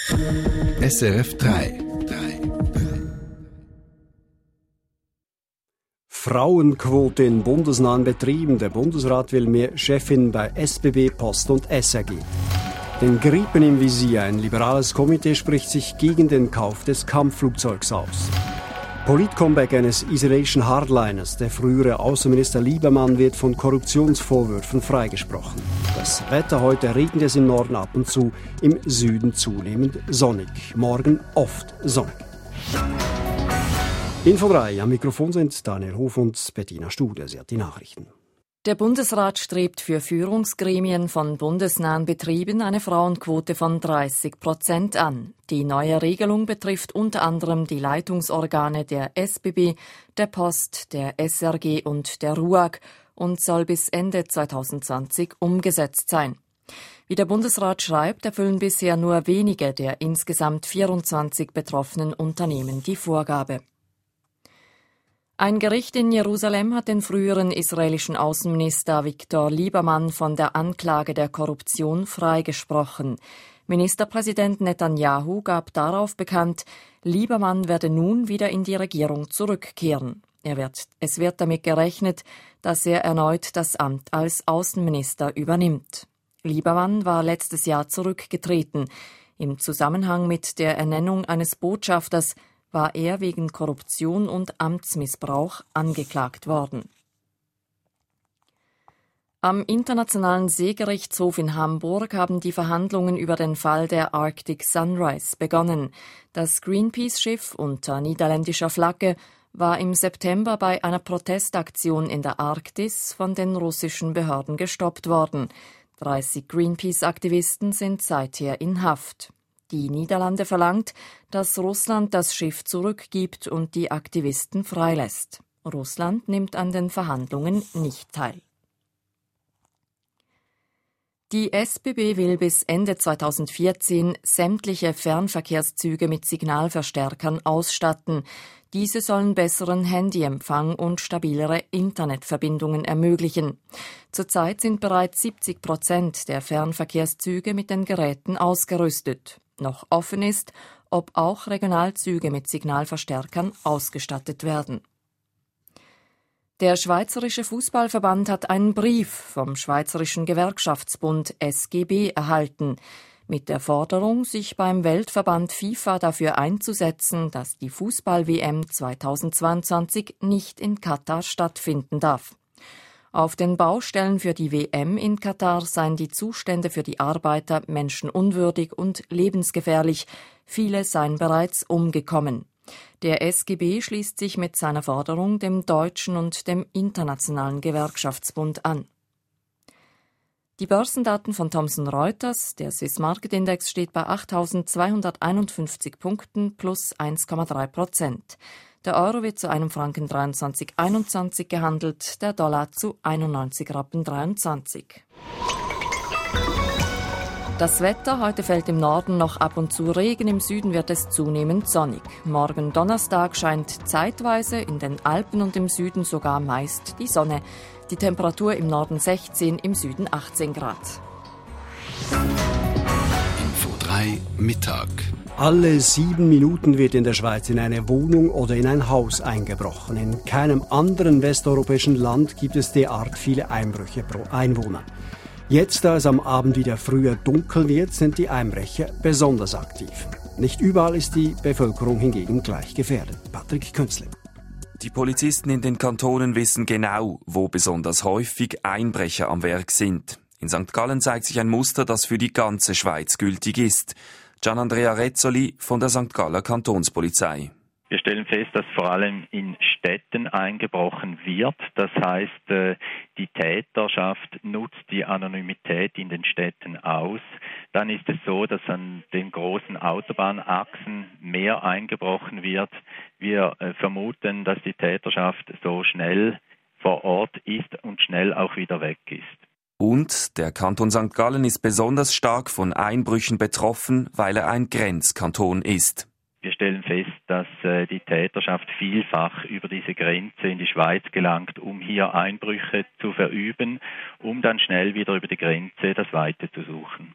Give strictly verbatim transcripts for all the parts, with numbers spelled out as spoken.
S R F drei. Frauenquote in bundesnahen Betrieben. Der Bundesrat will mehr Chefinnen bei S B B, Post und S R G. Den Griepen im Visier. Ein liberales Komitee spricht sich gegen den Kauf des Kampfflugzeugs aus. Polit-Comeback eines israelischen Hardliners. Der frühere Außenminister Liebermann wird von Korruptionsvorwürfen freigesprochen. Das Wetter: heute regnet es im Norden ab und zu, im Süden zunehmend sonnig. Morgen oft sonnig. Info drei, am Mikrofon sind Daniel Hof und Bettina Studer. Sie hat die Nachrichten. Der Bundesrat strebt für Führungsgremien von bundesnahen Betrieben eine Frauenquote von dreißig Prozent an. Die neue Regelung betrifft unter anderem die Leitungsorgane der S B B, der Post, der S R G und der R U A G und soll bis Ende zwanzig zwanzig umgesetzt sein. Wie der Bundesrat schreibt, erfüllen bisher nur wenige der insgesamt vierundzwanzig betroffenen Unternehmen die Vorgabe. Ein Gericht in Jerusalem hat den früheren israelischen Außenminister Avigdor Liebermann von der Anklage der Korruption freigesprochen. Ministerpräsident Netanyahu gab darauf bekannt, Liebermann werde nun wieder in die Regierung zurückkehren. Er wird, es wird damit gerechnet, dass er erneut das Amt als Außenminister übernimmt. Liebermann war letztes Jahr zurückgetreten. Im Zusammenhang mit der Ernennung eines Botschafters war er wegen Korruption und Amtsmissbrauch angeklagt worden. Am Internationalen Seegerichtshof in Hamburg haben die Verhandlungen über den Fall der Arctic Sunrise begonnen. Das Greenpeace-Schiff unter niederländischer Flagge war im September bei einer Protestaktion in der Arktis von den russischen Behörden gestoppt worden. dreißig Greenpeace-Aktivisten sind seither in Haft. Die Niederlande verlangt, dass Russland das Schiff zurückgibt und die Aktivisten freilässt. Russland nimmt an den Verhandlungen nicht teil. Die S B B will bis Ende zweitausendvierzehn sämtliche Fernverkehrszüge mit Signalverstärkern ausstatten. Diese sollen besseren Handyempfang und stabilere Internetverbindungen ermöglichen. Zurzeit sind bereits siebzig Prozent der Fernverkehrszüge mit den Geräten ausgerüstet. Noch offen ist, ob auch Regionalzüge mit Signalverstärkern ausgestattet werden. Der Schweizerische Fußballverband hat einen Brief vom Schweizerischen Gewerkschaftsbund S G B erhalten, mit der Forderung, sich beim Weltverband FIFA dafür einzusetzen, dass die Fußball-W M zweitausendzweiundzwanzig nicht in Katar stattfinden darf. Auf den Baustellen für die W M in Katar seien die Zustände für die Arbeiter menschenunwürdig und lebensgefährlich. Viele seien bereits umgekommen. Der S G B schließt sich mit seiner Forderung dem Deutschen und dem Internationalen Gewerkschaftsbund an. Die Börsendaten von Thomson Reuters: der Swiss Market Index steht bei achttausendzweihunderteinundfünfzig Punkten plus eins Komma drei Prozent. Der Euro wird zu einem Franken dreiundzwanzig Komma einundzwanzig gehandelt, der Dollar zu einundneunzig Rappen dreiundzwanzig. Das Wetter: heute fällt im Norden noch ab und zu Regen, im Süden wird es zunehmend sonnig. Morgen Donnerstag scheint zeitweise, in den Alpen und im Süden sogar meist die Sonne. Die Temperatur im Norden sechzehn, im Süden achtzehn Grad. Info drei Mittag. Alle sieben Minuten wird in der Schweiz in eine Wohnung oder in ein Haus eingebrochen. In keinem anderen westeuropäischen Land gibt es derart viele Einbrüche pro Einwohner. Jetzt, da es am Abend wieder früher dunkel wird, sind die Einbrecher besonders aktiv. Nicht überall ist die Bevölkerung hingegen gleich gefährdet. Patrick Künzle. Die Polizisten in den Kantonen wissen genau, wo besonders häufig Einbrecher am Werk sind. In Sankt Gallen zeigt sich ein Muster, das für die ganze Schweiz gültig ist. Gian Andrea Rezzoli von der Sankt Galler Kantonspolizei. Wir stellen fest, dass vor allem in Städten eingebrochen wird. Das heißt, die Täterschaft nutzt die Anonymität in den Städten aus. Dann ist es so, dass an den großen Autobahnachsen mehr eingebrochen wird. Wir vermuten, dass die Täterschaft so schnell vor Ort ist und schnell auch wieder weg ist. Und der Kanton Sankt Gallen ist besonders stark von Einbrüchen betroffen, weil er ein Grenzkanton ist. Wir stellen fest, dass äh, die Täterschaft vielfach über diese Grenze in die Schweiz gelangt, um hier Einbrüche zu verüben, um dann schnell wieder über die Grenze das Weite zu suchen.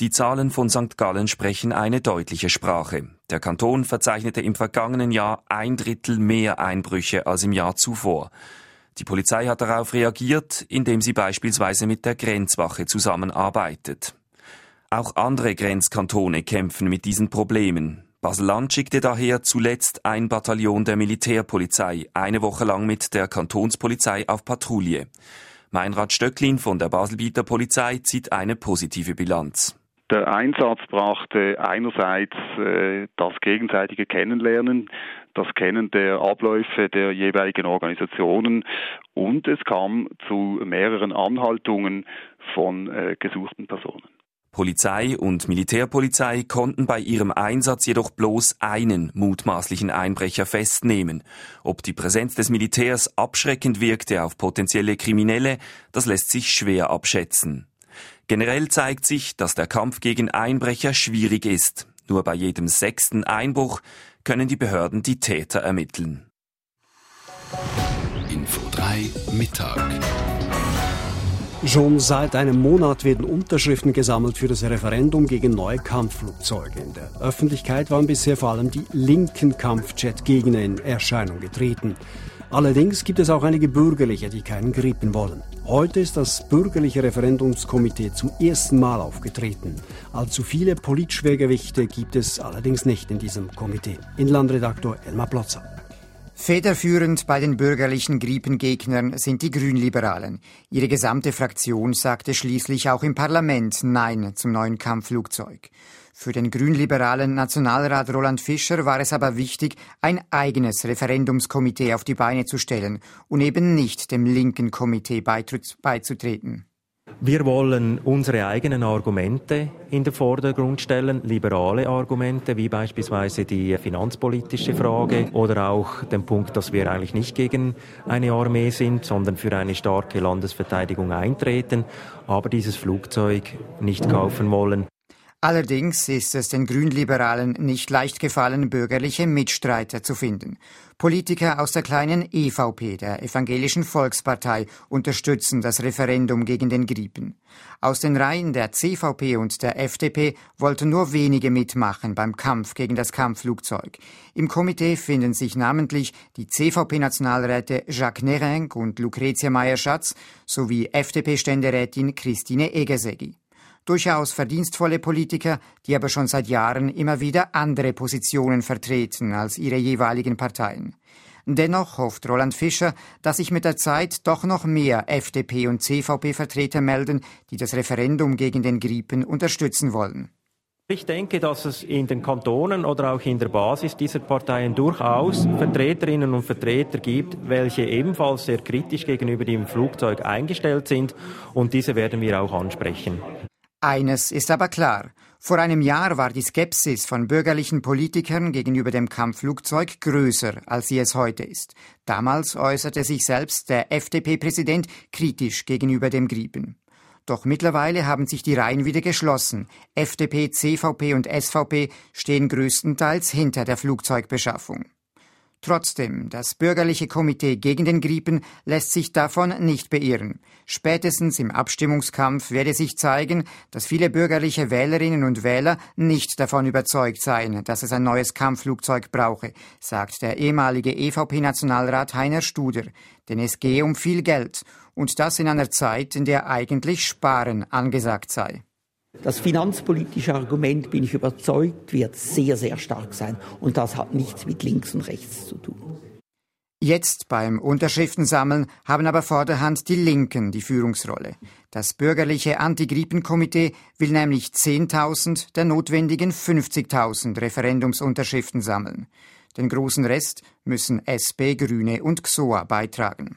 Die Zahlen von Sankt Gallen sprechen eine deutliche Sprache. Der Kanton verzeichnete im vergangenen Jahr ein Drittel mehr Einbrüche als im Jahr zuvor. Die Polizei hat darauf reagiert, indem sie beispielsweise mit der Grenzwache zusammenarbeitet. Auch andere Grenzkantone kämpfen mit diesen Problemen. Basel-Land schickte daher zuletzt ein Bataillon der Militärpolizei eine Woche lang mit der Kantonspolizei auf Patrouille. Meinrad Stöcklin von der Baselbieter Polizei zieht eine positive Bilanz. Der Einsatz brachte einerseits äh, das gegenseitige Kennenlernen, das Kennen der Abläufe der jeweiligen Organisationen und es kam zu mehreren Anhaltungen von äh, gesuchten Personen. Polizei und Militärpolizei konnten bei ihrem Einsatz jedoch bloß einen mutmaßlichen Einbrecher festnehmen. Ob die Präsenz des Militärs abschreckend wirkte auf potenzielle Kriminelle, das lässt sich schwer abschätzen. Generell zeigt sich, dass der Kampf gegen Einbrecher schwierig ist. Nur bei jedem sechsten Einbruch können die Behörden die Täter ermitteln. Info drei Mittag. Schon seit einem Monat werden Unterschriften gesammelt für das Referendum gegen neue Kampfflugzeuge. In der Öffentlichkeit waren bisher vor allem die linken Kampfjet-Gegner in Erscheinung getreten. Allerdings gibt es auch einige Bürgerliche, die keinen Gripen wollen. Heute ist das bürgerliche Referendumskomitee zum ersten Mal aufgetreten. Allzu viele Politschwergewichte gibt es allerdings nicht in diesem Komitee. Inlandredaktor Elmar Plotzer. Federführend bei den bürgerlichen Gripengegnern sind die Grünliberalen. Ihre gesamte Fraktion sagte schließlich auch im Parlament Nein zum neuen Kampfflugzeug. Für den grünliberalen Nationalrat Roland Fischer war es aber wichtig, ein eigenes Referendumskomitee auf die Beine zu stellen und eben nicht dem linken Komitee beizutreten. Wir wollen unsere eigenen Argumente in den Vordergrund stellen, liberale Argumente, wie beispielsweise die finanzpolitische Frage oder auch den Punkt, dass wir eigentlich nicht gegen eine Armee sind, sondern für eine starke Landesverteidigung eintreten, aber dieses Flugzeug nicht kaufen wollen. Allerdings ist es den Grünliberalen nicht leicht gefallen, bürgerliche Mitstreiter zu finden. Politiker aus der kleinen E V P, der Evangelischen Volkspartei, unterstützen das Referendum gegen den Gripen. Aus den Reihen der C V P und der F D P wollten nur wenige mitmachen beim Kampf gegen das Kampfflugzeug. Im Komitee finden sich namentlich die C V P-Nationalräte Jacques Nerenc und Lucretia Meyer-Schatz sowie F D P-Ständerätin Christine Egersegui. Durchaus verdienstvolle Politiker, die aber schon seit Jahren immer wieder andere Positionen vertreten als ihre jeweiligen Parteien. Dennoch hofft Roland Fischer, dass sich mit der Zeit doch noch mehr F D P- und C V P-Vertreter melden, die das Referendum gegen den Gripen unterstützen wollen. Ich denke, dass es in den Kantonen oder auch in der Basis dieser Parteien durchaus Vertreterinnen und Vertreter gibt, welche ebenfalls sehr kritisch gegenüber dem Flugzeug eingestellt sind, und diese werden wir auch ansprechen. Eines ist aber klar. Vor einem Jahr war die Skepsis von bürgerlichen Politikern gegenüber dem Kampfflugzeug größer, als sie es heute ist. Damals äußerte sich selbst der F D P-Präsident kritisch gegenüber dem Gripen. Doch mittlerweile haben sich die Reihen wieder geschlossen. F D P, C V P und S V P stehen größtenteils hinter der Flugzeugbeschaffung. Trotzdem, das bürgerliche Komitee gegen den Gripen lässt sich davon nicht beirren. Spätestens im Abstimmungskampf werde sich zeigen, dass viele bürgerliche Wählerinnen und Wähler nicht davon überzeugt seien, dass es ein neues Kampfflugzeug brauche, sagt der ehemalige E V P-Nationalrat Heiner Studer. Denn es gehe um viel Geld. Und das in einer Zeit, in der eigentlich Sparen angesagt sei. Das finanzpolitische Argument, bin ich überzeugt, wird sehr, sehr stark sein. Und das hat nichts mit links und rechts zu tun. Jetzt beim Unterschriftensammeln haben aber vorderhand die Linken die Führungsrolle. Das bürgerliche Anti-Gripen-Komitee will nämlich zehntausend der notwendigen fünfzigtausend Referendumsunterschriften sammeln. Den großen Rest müssen S P, Grüne und X O A beitragen.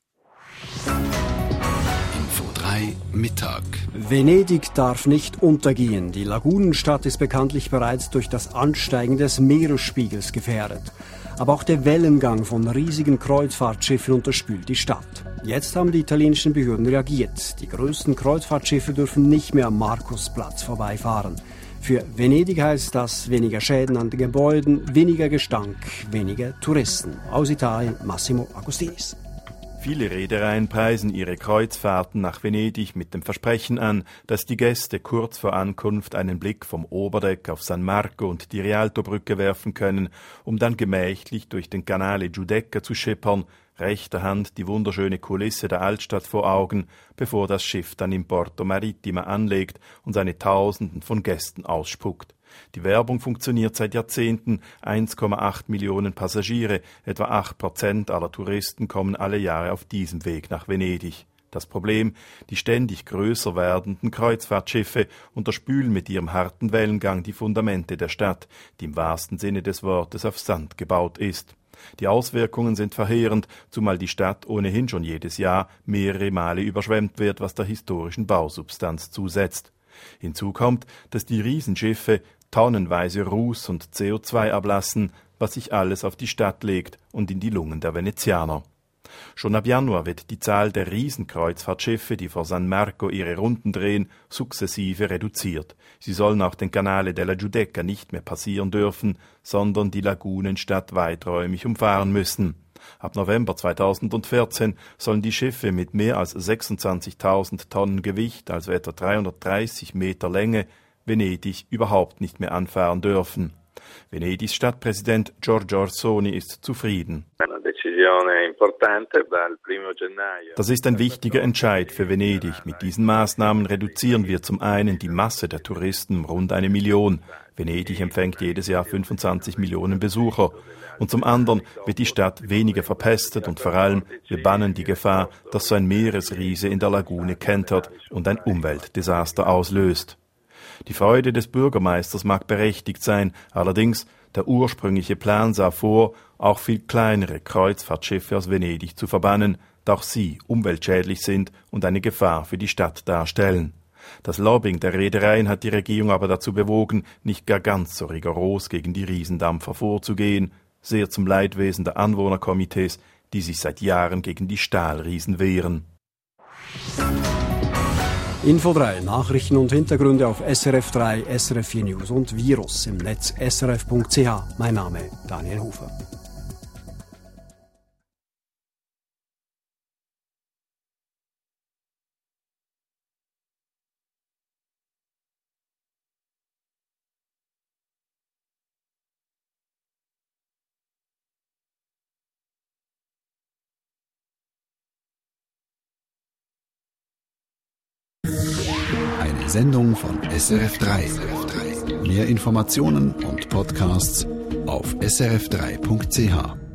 Mittag. Venedig darf nicht untergehen. Die Lagunenstadt ist bekanntlich bereits durch das Ansteigen des Meeresspiegels gefährdet. Aber auch der Wellengang von riesigen Kreuzfahrtschiffen unterspült die Stadt. Jetzt haben die italienischen Behörden reagiert. Die größten Kreuzfahrtschiffe dürfen nicht mehr am Markusplatz vorbeifahren. Für Venedig heißt das weniger Schäden an den Gebäuden, weniger Gestank, weniger Touristen. Aus Italien Massimo Agostinis. Viele Reedereien preisen ihre Kreuzfahrten nach Venedig mit dem Versprechen an, dass die Gäste kurz vor Ankunft einen Blick vom Oberdeck auf San Marco und die Rialtobrücke werfen können, um dann gemächlich durch den Canale Giudecca zu schippern, rechter Hand die wunderschöne Kulisse der Altstadt vor Augen, bevor das Schiff dann im Porto Marittima anlegt und seine Tausenden von Gästen ausspuckt. Die Werbung funktioniert seit Jahrzehnten. eins Komma acht Millionen Passagiere, etwa acht Prozent aller Touristen kommen alle Jahre auf diesem Weg nach Venedig. Das Problem, die ständig größer werdenden Kreuzfahrtschiffe unterspülen mit ihrem harten Wellengang die Fundamente der Stadt, die im wahrsten Sinne des Wortes auf Sand gebaut ist. Die Auswirkungen sind verheerend, zumal die Stadt ohnehin schon jedes Jahr mehrere Male überschwemmt wird, was der historischen Bausubstanz zusetzt. Hinzu kommt, dass die Riesenschiffe tonnenweise Ruß und C O zwei ablassen, was sich alles auf die Stadt legt und in die Lungen der Venezianer. Schon ab Januar wird die Zahl der Riesenkreuzfahrtschiffe, die vor San Marco ihre Runden drehen, sukzessive reduziert. Sie sollen auch den Canale della Giudecca nicht mehr passieren dürfen, sondern die Lagunenstadt weiträumig umfahren müssen. Ab November zweitausendvierzehn sollen die Schiffe mit mehr als sechsundzwanzigtausend Tonnen Gewicht, also etwa dreihundertdreißig Meter Länge, Venedig überhaupt nicht mehr anfahren dürfen. Venedigs Stadtpräsident Giorgio Orsoni ist zufrieden. Das ist ein wichtiger Entscheid für Venedig. Mit diesen Maßnahmen reduzieren wir zum einen die Masse der Touristen um rund eine Million. Venedig empfängt jedes Jahr fünfundzwanzig Millionen Besucher. Und zum anderen wird die Stadt weniger verpestet und vor allem, wir bannen die Gefahr, dass so ein Meeresriese in der Lagune kentert und ein Umweltdesaster auslöst. Die Freude des Bürgermeisters mag berechtigt sein, allerdings der ursprüngliche Plan sah vor, auch viel kleinere Kreuzfahrtschiffe aus Venedig zu verbannen, da auch sie umweltschädlich sind und eine Gefahr für die Stadt darstellen. Das Lobbying der Reedereien hat die Regierung aber dazu bewogen, nicht gar ganz so rigoros gegen die Riesendampfer vorzugehen, sehr zum Leidwesen der Anwohnerkomitees, die sich seit Jahren gegen die Stahlriesen wehren. Info drei, Nachrichten und Hintergründe auf S R F drei, S R F vier News und Virus im Netz S R F Punkt C H. Mein Name Daniel Hofer. Eine Sendung von S R F drei. Mehr Informationen und Podcasts auf S R F drei Punkt C H.